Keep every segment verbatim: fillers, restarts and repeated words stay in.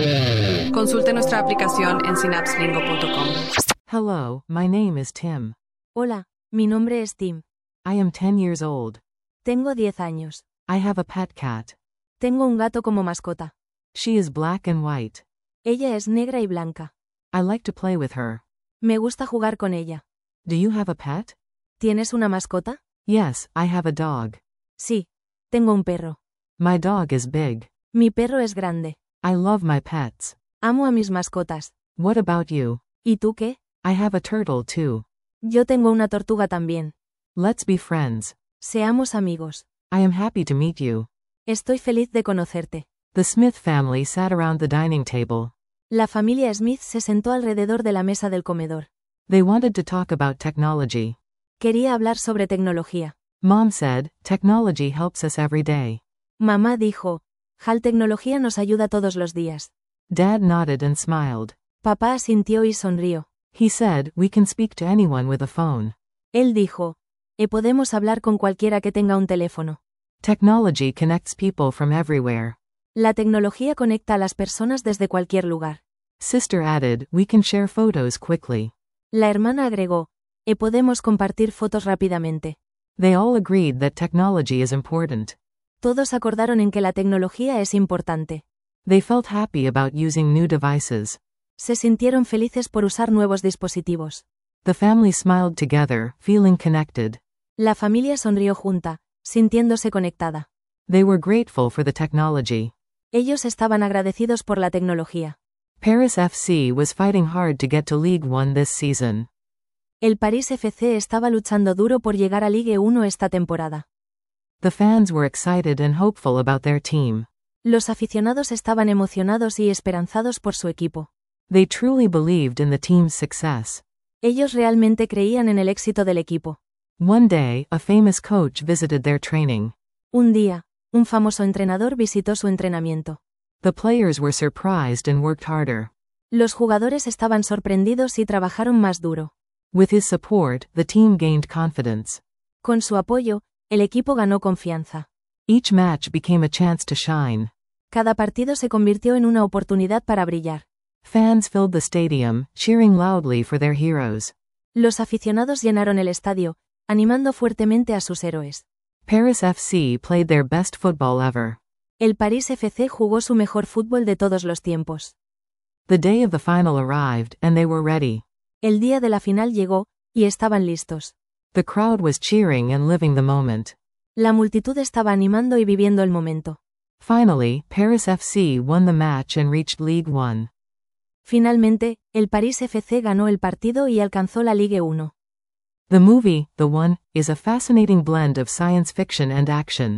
Consulte nuestra aplicación en synapse lingo punto com. Hello, my name is Tim. Hola, mi nombre es Tim. I am ten years old. Tengo diez años. I have a pet cat. Tengo un gato como mascota. She is black and white. Ella es negra y blanca. I like to play with her. Me gusta jugar con ella. Do you have a pet? ¿Tienes una mascota? Yes, I have a dog. Sí, tengo un perro. My dog is big. Mi perro es grande. I love my pets. Amo a mis mascotas. What about you? ¿Y tú qué? I have a turtle too. Yo tengo una tortuga también. Let's be friends. Seamos amigos. I am happy to meet you. Estoy feliz de conocerte. The Smith family sat around the dining table. La familia Smith se sentó alrededor de la mesa del comedor. They wanted to talk about technology. Quería hablar sobre tecnología. Mom said, technology helps us every day. Mamá dijo, la tecnología nos ayuda todos los días. Dad nodded and smiled. Papá asintió y sonrió. He said, we can speak to anyone with a phone. Él dijo, e podemos hablar con cualquiera que tenga un teléfono. Technology connects people from everywhere. La tecnología conecta a las personas desde cualquier lugar. Sister added, we can share photos quickly. La hermana agregó, e podemos compartir fotos rápidamente. They all agreed that technology is important. Todos acordaron en que la tecnología es importante. They felt happy about using new devices. Se sintieron felices por usar nuevos dispositivos. The family smiled together, feeling connected. La familia sonrió junta, sintiéndose conectada. They were grateful for the technology. Ellos estaban agradecidos por la tecnología. Paris F C was fighting hard to get to League One this season. El Paris F C estaba luchando duro por llegar a Ligue uno esta temporada. The fans were excited and hopeful about their team. Los aficionados estaban emocionados y esperanzados por su equipo. They truly believed in the team's success. Ellos realmente creían en el éxito del equipo. One day, a famous coach visited their training. Un día, un famoso entrenador visitó su entrenamiento. The players were surprised and worked harder. Los jugadores estaban sorprendidos y trabajaron más duro. With his support, the team gained confidence. Con su apoyo, el equipo ganó confianza. Each match became a chance to shine. Cada partido se convirtió en una oportunidad para brillar. Fans filled the stadium, cheering loudly for their heroes. Los aficionados llenaron el estadio, animando fuertemente a sus héroes. Paris F C played their best football ever. El Paris F C jugó su mejor fútbol de todos los tiempos. The day of the final arrived, and they were ready. El día de la final llegó, y estaban listos. The crowd was cheering and living the moment. La multitud estaba animando y viviendo el momento. Finally, Paris F C won the match and reached League One. Finalmente, el Paris F C ganó el partido y alcanzó la Ligue uno. The movie, The One, is a fascinating blend of science fiction and action.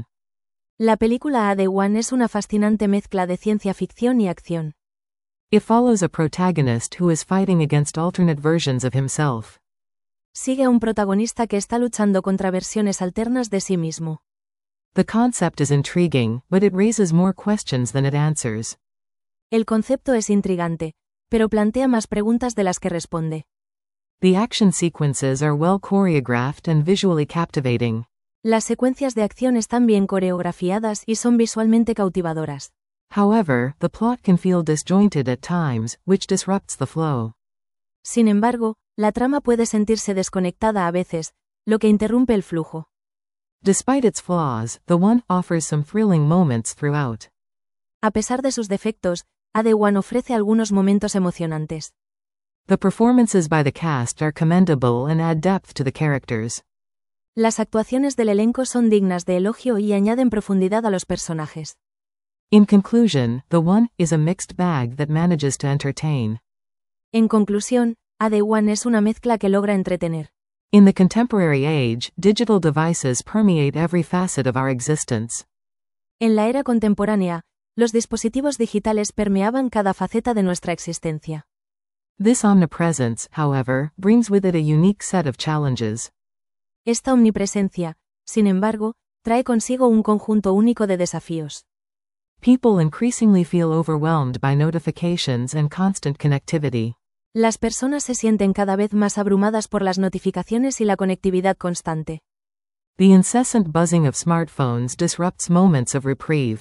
La película The One es una fascinante mezcla de ciencia ficción y acción. It follows a protagonist who is fighting against alternate versions of himself. Sigue a un protagonista que está luchando contra versiones alternas de sí mismo. The concept is intriguing, but it raises more questions than it answers. El concepto es intrigante, pero plantea más preguntas de las que responde. The action sequences are well choreographed and visually captivating. Las secuencias de acción están bien coreografiadas y son visualmente cautivadoras. However, the plot can feel disjointed at times, which disrupts the flow. Sin embargo, la trama puede sentirse desconectada a veces, lo que interrumpe el flujo. Despite its flaws, The One offers some thrilling moments throughout. A pesar de sus defectos, The One ofrece algunos momentos emocionantes. The performances by the cast are commendable and add depth to the characters. Las actuaciones del elenco son dignas de elogio y añaden profundidad a los personajes. In conclusion, The One is a mixed bag that manages to entertain. En conclusión, The One es una mezcla que logra entretener. In the contemporary age, digital devices permeate every facet of our existence. En la era contemporánea, los dispositivos digitales permeaban cada faceta de nuestra existencia. This omnipresence, however, brings with it a unique set of challenges. Esta omnipresencia, sin embargo, trae consigo un conjunto único de desafíos. People increasingly feel overwhelmed by notifications and constant connectivity. Las personas se sienten cada vez más abrumadas por las notificaciones y la conectividad constante. The incessant buzzing of smartphones disrupts moments of reprieve.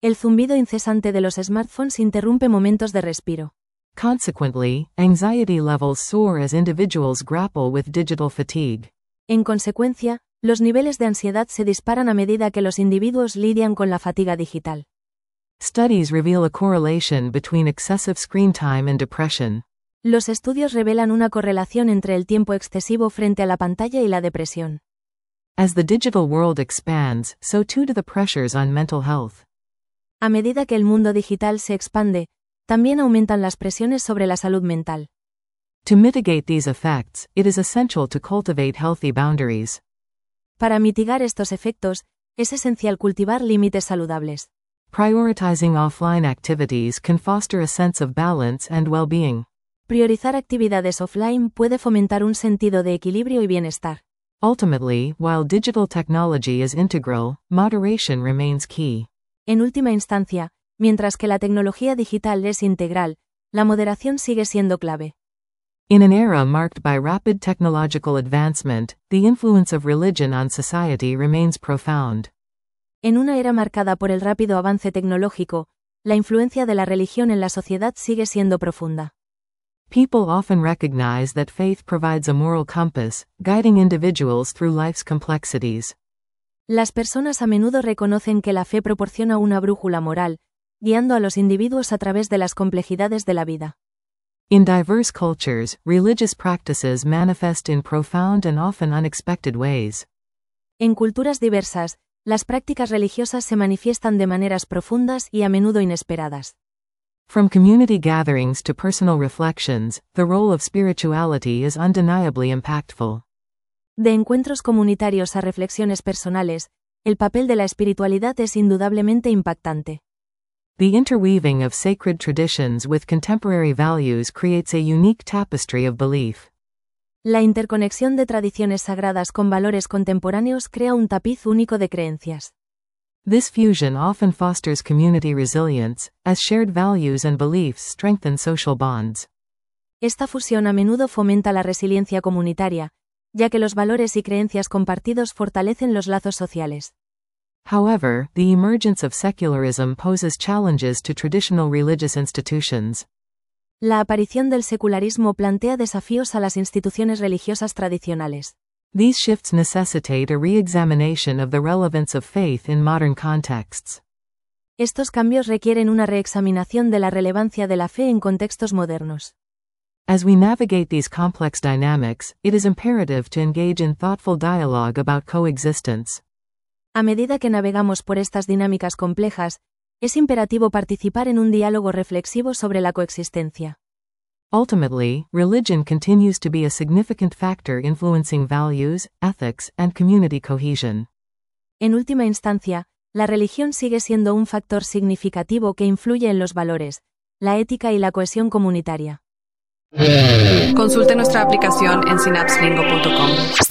El zumbido incesante de los smartphones interrumpe momentos de respiro. Consequently, anxiety levels soar as individuals grapple with digital fatigue. En consecuencia, los niveles de ansiedad se disparan a medida que los individuos lidian con la fatiga digital. Studies reveal a correlation between excessive screen time and depression. Los estudios revelan una correlación entre el tiempo excesivo frente a la pantalla y la depresión. As the digital world expands, so too do the pressures on mental health. A medida que el mundo digital se expande, también aumentan las presiones sobre la salud mental. To mitigate these effects, it is essential to cultivate healthy boundaries. Para mitigar estos efectos, es esencial cultivar límites saludables. Prioritizing offline activities can foster a sense of balance and well-being. Priorizar actividades offline puede fomentar un sentido de equilibrio y bienestar. Ultimately, while digital technology is integral, moderation remains key. En última instancia, mientras que la tecnología digital es integral, la moderación sigue siendo clave. In an era marked by rapid technological advancement, the influence of religion on society remains profound. En una era marcada por el rápido avance tecnológico, la influencia de la religión en la sociedad sigue siendo profunda. People often recognize that faith provides a moral compass, guiding individuals through life's complexities. Las personas a menudo reconocen que la fe proporciona una brújula moral, guiando a los individuos a través de las complejidades de la vida. In diverse cultures, religious practices manifest in profound and often unexpected ways. En culturas diversas, las prácticas religiosas se manifiestan de maneras profundas y a menudo inesperadas. From community gatherings to personal reflections, the role of spirituality is undeniably impactful. De encuentros comunitarios a reflexiones personales, el papel de la espiritualidad es indudablemente impactante. The interweaving of sacred traditions with contemporary values creates a unique tapestry of belief. La interconexión de tradiciones sagradas con valores contemporáneos crea un tapiz único de creencias. This fusion often fosters community resilience, as shared values and beliefs strengthen social bonds. Esta fusión a menudo fomenta la resiliencia comunitaria, ya que los valores y creencias compartidos fortalecen los lazos sociales. However, the emergence of secularism poses challenges to traditional religious institutions. La aparición del secularismo plantea desafíos a las instituciones religiosas tradicionales. These shifts necessitate a re-examination of the relevance of faith in modern contexts. Estos cambios requieren una reexaminación de la relevancia de la fe en contextos modernos. As we navigate these complex dynamics, it is imperative to engage in thoughtful dialogue about coexistence. A medida que navegamos por estas dinámicas complejas, es imperativo participar en un diálogo reflexivo sobre la coexistencia. Ultimately, religion continues to be a significant factor influencing values, ethics, and community cohesion. En última instancia, la religión sigue siendo un factor significativo que influye en los valores, la ética y la cohesión comunitaria. Consulte nuestra aplicación en synapse lingo punto com.